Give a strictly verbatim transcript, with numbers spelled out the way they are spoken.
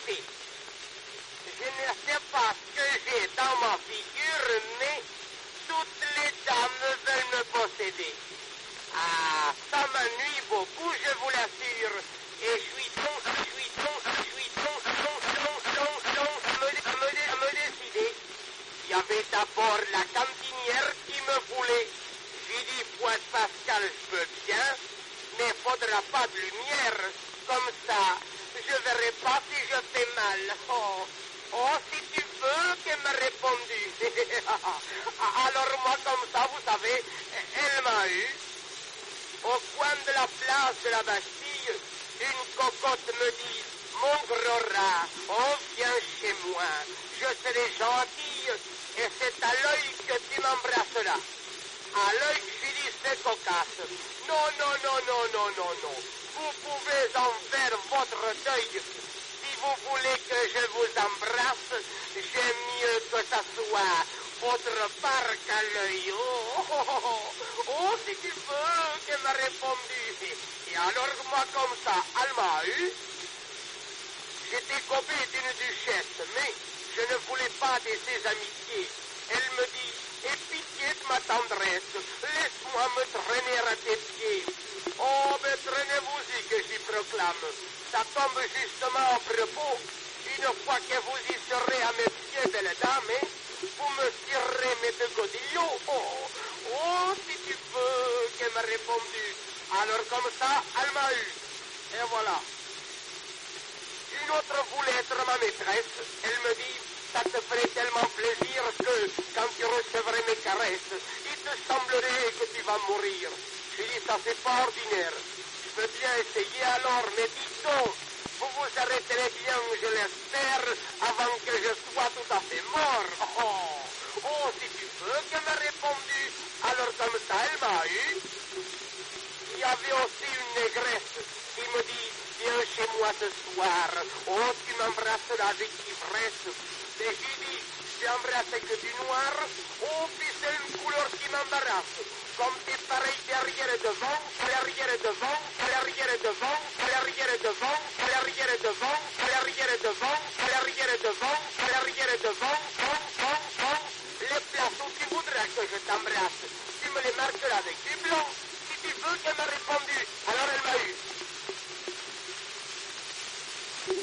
écoutez. Je ne sais pas ce que j'ai dans ma figure, mais toutes les dames veulent me posséder. Ah, ça m'ennuie beaucoup, je vous l'assure. Et je suis donc, je suis donc, je suis donc, long, long, long, long, à me, à me, à me décider. Il y avait d'abord la cantinière qui me voulait. J'ai dit, Pointe Pascal, je veux bien, mais faudra pas de lumière. Comme ça, je verrai pas si je fais mal. Oh, oh si tu veux, qu'elle m'a répondu. Alors moi, comme ça, vous savez, elle m'a eu. Au coin de la place de la Bastille, une cocotte me dit, mon gros rat, oh viens chez moi, je serai gentille, et c'est à l'œil que tu m'embrasses là. À l'œil, je lui dis, c'est cocasse. Non, non, non, non, non, non, non. Vous pouvez en faire votre deuil. Si vous voulez que je vous embrasse, j'aime mieux que ça soit autre part qu'à l'œil. Oh, oh, oh, oh, oh, si tu veux, qu'elle m'a répondu. Et alors, moi, comme ça, elle m'a eu. J'étais copé d'une duchesse, mais je ne voulais pas de ses amitiés. Elle me dit, aie pitié de ma tendresse, laisse-moi me traîner à tes pieds. Oh, mais traînez-vous-y que j'y proclame. Ça tombe justement à propos. Une fois que vous y serez à mes pieds, belle dame, hein, vous me tirerez mes deux godillots. Oh, oh, si tu veux, qu'elle m'a répondu. Alors comme ça, elle m'a eu. Et voilà. Une autre voulait être ma maîtresse. Elle me dit, ça te ferait tellement plaisir que quand tu recevrais mes caresses, il te semblerait que tu vas mourir. J'ai dit, ça c'est pas ordinaire. Je veux bien essayer alors, mais dis donc, vous vous arrêterez bien, je l'espère, avant que je sois tout à fait mort. Oh, oh si tu veux qu'elle m'a répondu. Alors comme ça, elle m'a eu. Il y avait aussi une négresse qui me dit, viens chez moi ce soir. Oh, tu m'embrasseras avec ivresse. Et j'ai dit, j'ai embrassé que du noir. Oh, puis c'est une couleur qui m'embarrasse. Comme t'es pareil derrière et devant, derrière et devant, derrière et devant, derrière et devant, derrière et devant, derrière et devant, derrière et devant, derrière et devant, bon, bon, bon. Les places où tu voudras que je t'embrasse, tu me les marqueras avec du blanc. Si tu veux qu'elle m'a répondu, alors elle m'a eu.